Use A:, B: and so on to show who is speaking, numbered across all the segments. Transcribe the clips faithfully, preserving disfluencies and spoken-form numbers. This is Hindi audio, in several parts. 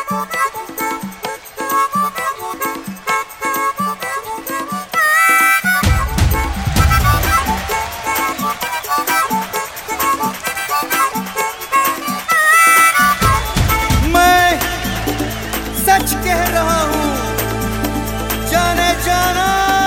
A: सच कह रहा हूँ जाने जाना।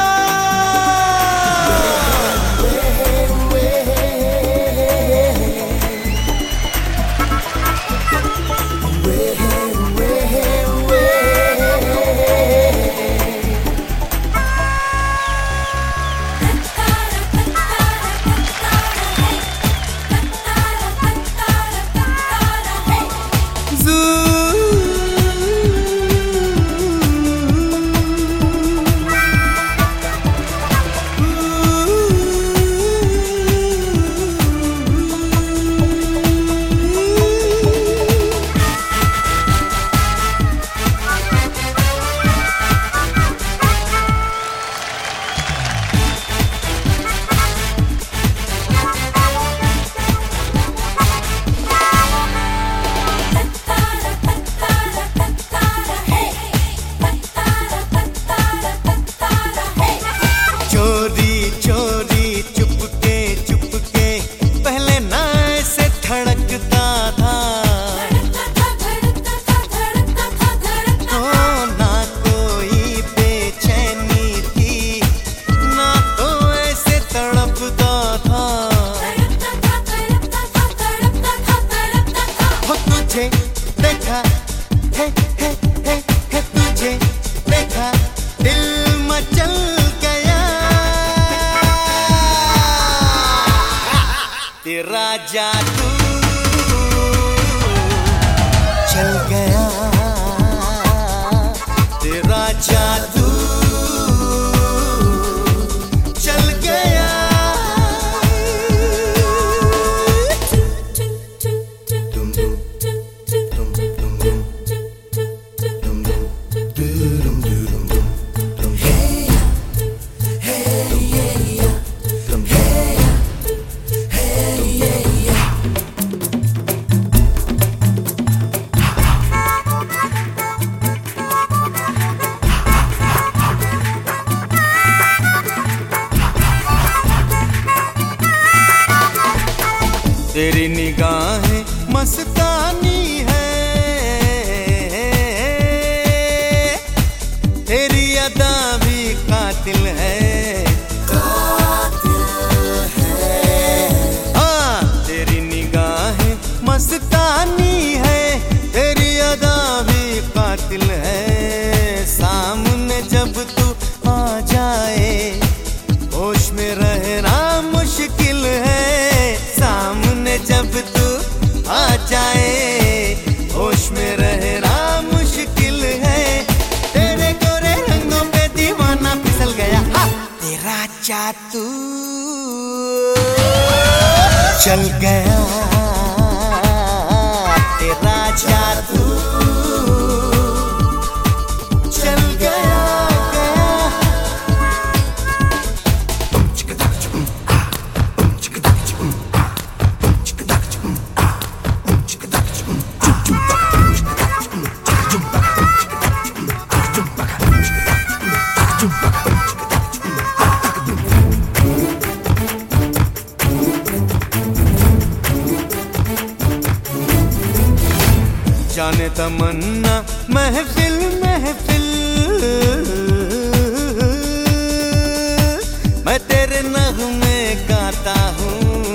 A: देखा है, है, है, है तुझे देखा दिल मचल गया, तेरा जादू चल गया, तेरा जादू चल गया। तेरी निगाहें मस्तानी है, तेरी अदा भी कातिल है, कातिल है। हाँ, तेरी निगाहें मस्तानी है, तेरी अदा भी कातिल है। सामने जब तू आ जाए होश में रहना मुश्किल है, सामने जब तू आ जाए होश में रहना मुश्किल है। तेरे गोरे रंगों पे दीवाना फिसल गया, हाँ, तेरा जादू चल गया, तेरा जादू चल गया। जाने तमन्ना महफिल महफिल, मैं तेरे नगमे गाता हूँ,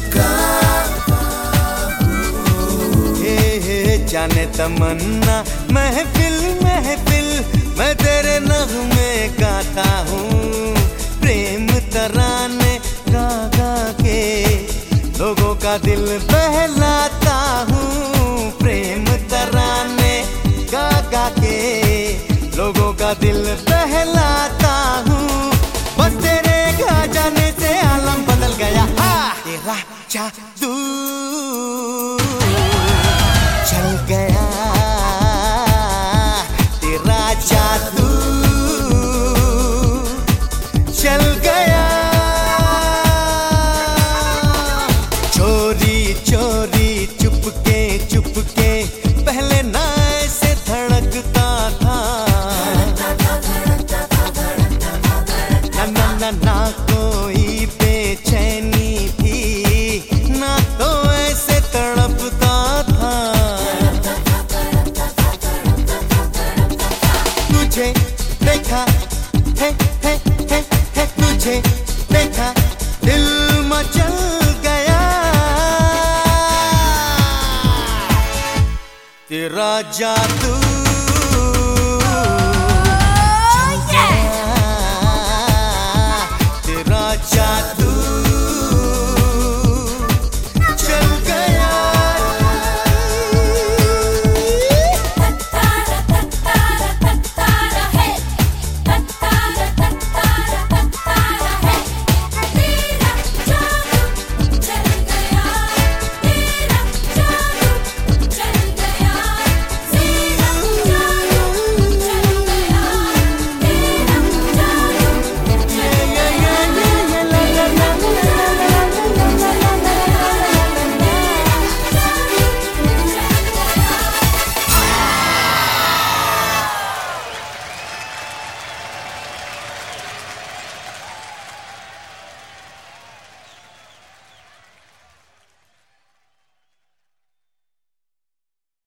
A: हे हे जाने तमन्ना महफिल महफिल, मैं तेरे नगमे गाता हूँ। प्रेम तराने गा गा के लोगों का दिल बहलाता हूँ, प्रेम तराने गा गा के लोगों का दिल बहलाता हूँ। बस तेरे गा जाने से आलम बदल गया, हाँ, तेरा जादू चल गया, तेरा जादू चल गया। चोरी चोरी चुपके चुपके पहले ना ऐसे तेरा जादू